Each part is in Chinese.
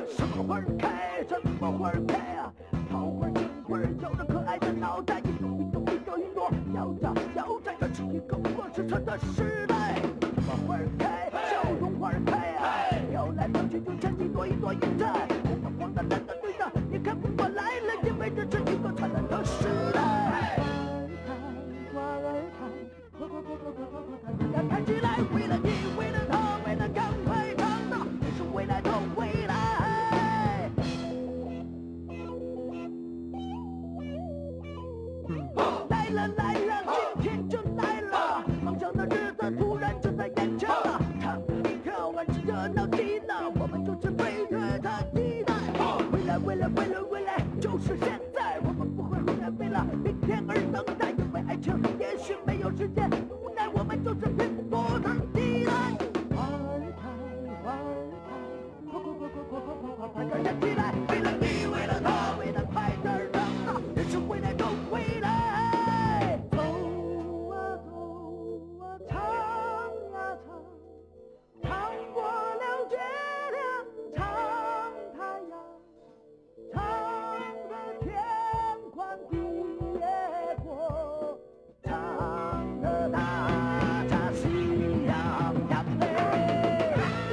什么花儿开，什么花儿开啊？桃花金花儿有着可爱的脑袋，一朵一朵一朵云朵，摇着摇着，这是一个过时辰的时代。什么花儿开，笑容花儿开啊！飘来飘去就像一朵一朵云彩，红的黄的蓝的绿的，你看不过来了，因为这是一个灿烂的时代。花儿开，花儿开，要看起来，为了你，为了他，为了赶快长大，也是未来的未来。来了来了，今天就来了，梦想的日子突然就在眼前了，唱跳完是热闹极了，我们就是飞跃的期待。未来未来未来未来就是现在，我们不会永远为了明天而等待，因为爱情也许没有时间，无奈我们就是拼搏的依赖。花儿开，花儿开，快点站起来，为了你，为了他，为了快点长大，也是未来的未来。走啊走啊，唱啊唱，唱过了月亮，唱太阳，唱得天宽地也阔，唱得大家喜洋洋嘞。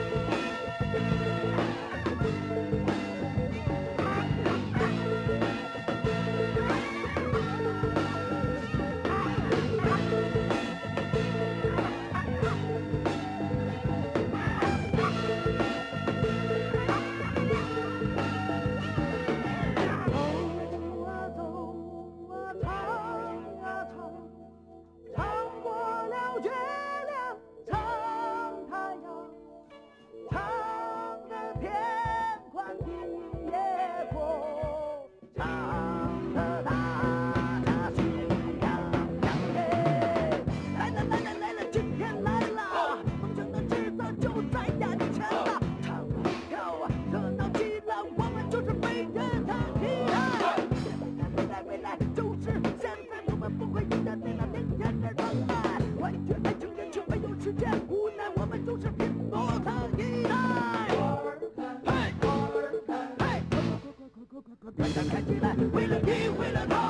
走啊走啊，唱啊唱，唱过了月亮，唱太阳，唱得天宽地也阔，唱得大家喜洋洋嘞。来了来了来了，今天来了，梦想的日子就在眼前了，唱啊跳啊，热闹极了，我们就是飞跃的期待。未来未来就是现在，我们不会永远为了明天而等待，完全爱情也却没有时间，无奈我们就是拼搏的依赖。嘿，嘿，快点开起来，为了你，为了他。